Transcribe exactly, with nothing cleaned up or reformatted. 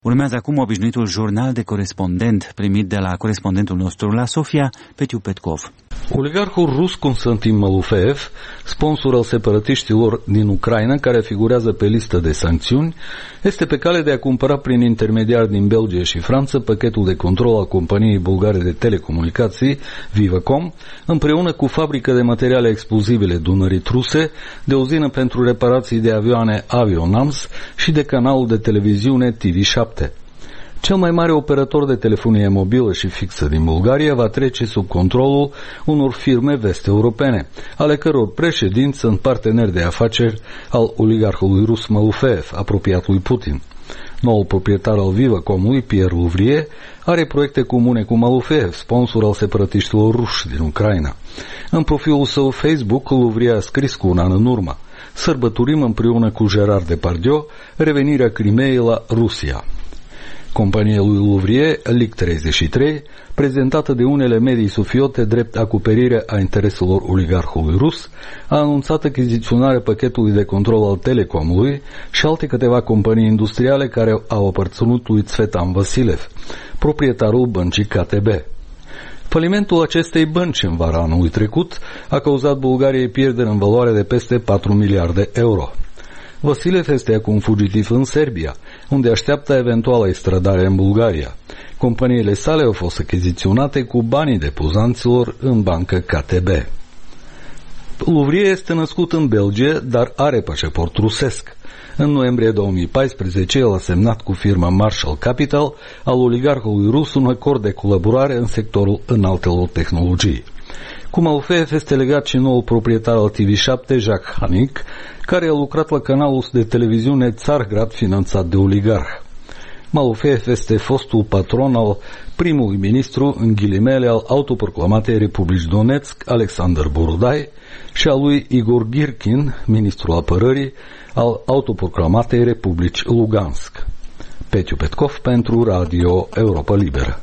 Urmează acum obișnuitul jurnal de corespondent primit de la corespondentul nostru la Sofia, Petiu Petkov. Oligarhul rus Constantin Malofeev, sponsor al separatiștilor din Ucraina, care figurează pe listă de sancțiuni, este pe cale de a cumpăra prin intermediari din Belgia și Franța pachetul de control al companiei bulgare de telecomunicații Vivacom, împreună cu fabrică de materiale explozibile Dunărit ruse, de uzină pentru reparații de avioane Avionams și de canalul de televiziune T V șapte. Cel mai mare operator de telefonie mobilă și fixă din Bulgaria va trece sub controlul unor firme vest-europene, ale căror președinți sunt parteneri de afaceri al oligarhului rus Malofeev, apropiat lui Putin. Noul proprietar al Vivacomului, Pierre Louvrier, are proiecte comune cu Malofeev, sponsor al separatiștilor ruși din Ucraina. În profilul său Facebook, Louvrier a scris cu un an în urmă: "Sărbătorim împreună cu Gerard Depardieu revenirea Crimeei la Rusia." Compania lui Louvrier, L I C treizeci și trei, prezentată de unele medii sufiote drept acoperire a intereselor oligarhului rus, a anunțat achiziționarea pachetului de control al Telecomului și alte câteva companii industriale care au aparținut lui Tsvetan Vasilev, proprietarul băncii K T B. Falimentul acestei bănci în vara anului trecut a cauzat Bulgariei pierderi în valoare de peste patru miliarde euro. Vasilev este acum fugitiv în Serbia, unde așteaptă eventuala extradare în Bulgaria. Companiile sale au fost achiziționate cu banii depozanților în bancă K T B. Louvrier este născut în Belgia, dar are pașaport rusesc. În noiembrie două mii paisprezece, el a semnat cu firma Marshall Capital al oligarhului rus un acord de colaborare în sectorul înaltelor tehnologii. Cu Malofeev este legat și noul proprietar al T V șapte, Jacques Hanik, care a lucrat la canalul de televiziune Tsargrad, finanțat de oligarh. Malofeev este fostul patron al primului ministru, în ghilimele, al autoproclamatei Republici Donetsk, Alexander Borodai, și al lui Igor Girkin, ministrul apărării, al autoproclamatei Republici Lugansk. Petiu Petkov pentru Radio Europa Liberă.